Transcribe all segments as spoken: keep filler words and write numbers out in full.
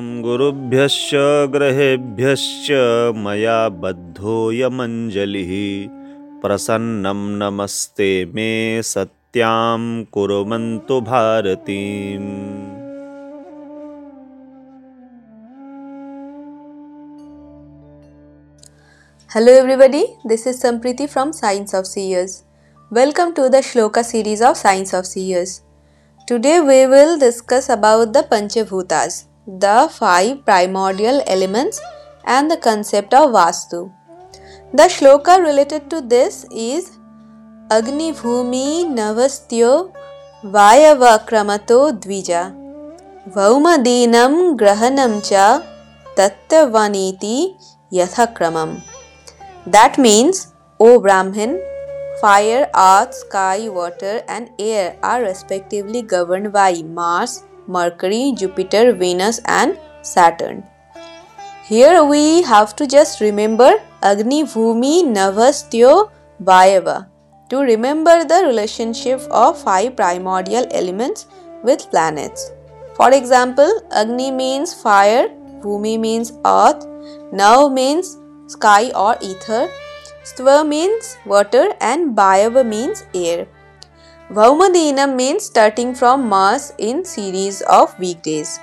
गुरुभ्यश्च ग्रहेभ्यश्च मया बद्धोऽयमञ्जलिः प्रसन्नं नमस्ते मे सत्यां कुर्वन्तु भारतीम्। Hello everybody, this is Sampriti from Science of Seers. Welcome to the Shloka series of Science of Seers. Today we will discuss about the Panchabhutas, the five primordial elements and the concept of Vastu. The shloka related to this is Agni Bhumi Navastyo Vayava Kramato Dvija Vaumadinam Grahanam Cha Tattavaniti Yathakramam. That means, O Brahmin, fire, earth, sky, water and air are respectively governed by Mars, Mercury, Jupiter, Venus and Saturn. Here we have to just remember Agni Bhumi Navastyo Vayava to remember the relationship of five primordial elements with planets. For example, Agni means fire, Bhumi means earth, Nav means sky or ether, Stva means water and Vayava means air. Vaumadinam means starting from Mars in series of weekdays.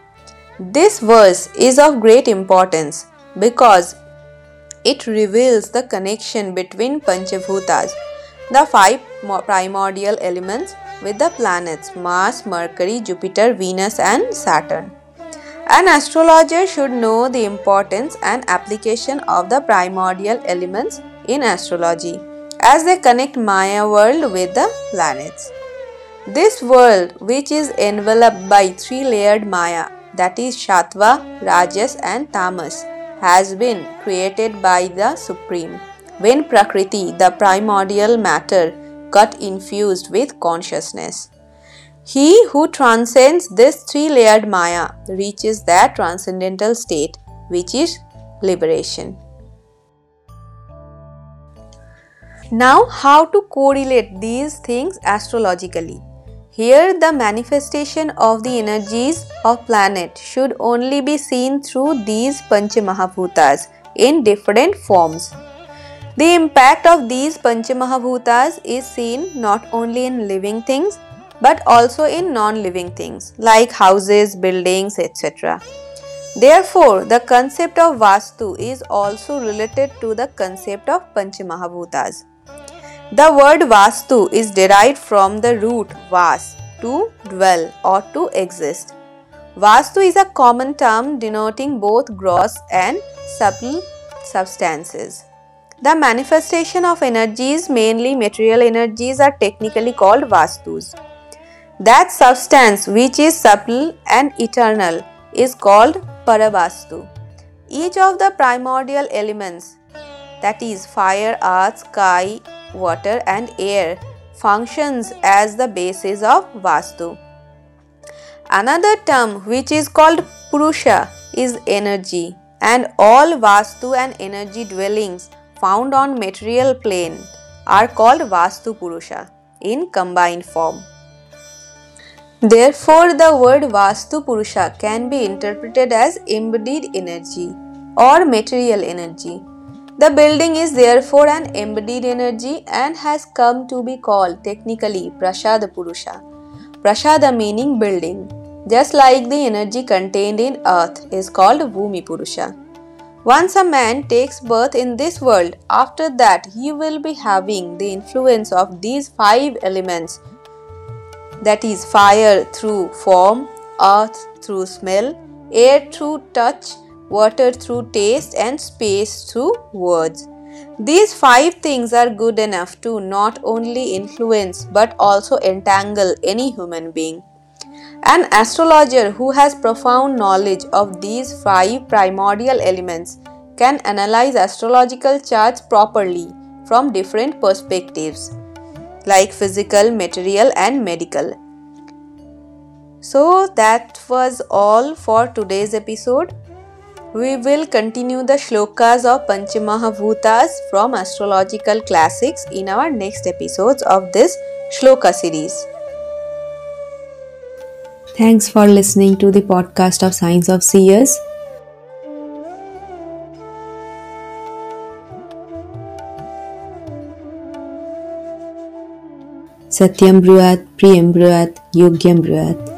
This verse is of great importance because it reveals the connection between Panchabhutas, the five primordial elements, with the planets Mars, Mercury, Jupiter, Venus and Saturn. An astrologer should know the importance and application of the primordial elements in astrology as they connect Maya world with the planets. This world, which is enveloped by three-layered Maya, that is Sattva, Rajas and Tamas, has been created by the Supreme when Prakriti, the primordial matter, got infused with consciousness. He who transcends this three-layered Maya reaches that transcendental state, which is liberation. Now, how to correlate these things astrologically? Here, the manifestation of the energies of planet should only be seen through these Panchamahabhutas in different forms. The impact of these Panchamahabhutas is seen not only in living things but also in non-living things like houses, buildings, et cetera. Therefore, the concept of Vastu is also related to the concept of Panchamahabhutas. The word Vastu is derived from the root Vas, to dwell or to exist. Vastu is a common term denoting both gross and subtle substances. The manifestation of energies, mainly material energies, are technically called Vastus. That substance which is subtle and eternal is called Paravastu. Each of the primordial elements, that is fire, earth, sky, water and air, functions as the basis of Vastu. Another term which is called Purusha is energy, and all Vastu and energy dwellings found on material plane are called Vastu Purusha in combined form. Therefore, the word Vastu Purusha can be interpreted as embodied energy or material energy. The building is therefore an embodied energy and has come to be called technically Prasada Purusha. Prasada meaning building, just like the energy contained in earth is called Bhumi Purusha. Once a man takes birth in this world, after that he will be having the influence of these five elements, that is fire through form, earth through smell, air through touch, water through taste and space through words. These five things are good enough to not only influence but also entangle any human being. An astrologer who has profound knowledge of these five primordial elements can analyze astrological charts properly from different perspectives, like physical, material and medical. So that was all for today's episode. We will continue the shlokas of Panchamahabhutas from astrological classics in our next episodes of this shloka series. Thanks for listening to the podcast of Signs of Seers. Satyam Bruat, Priyam Bruat, Yogyam Bruat.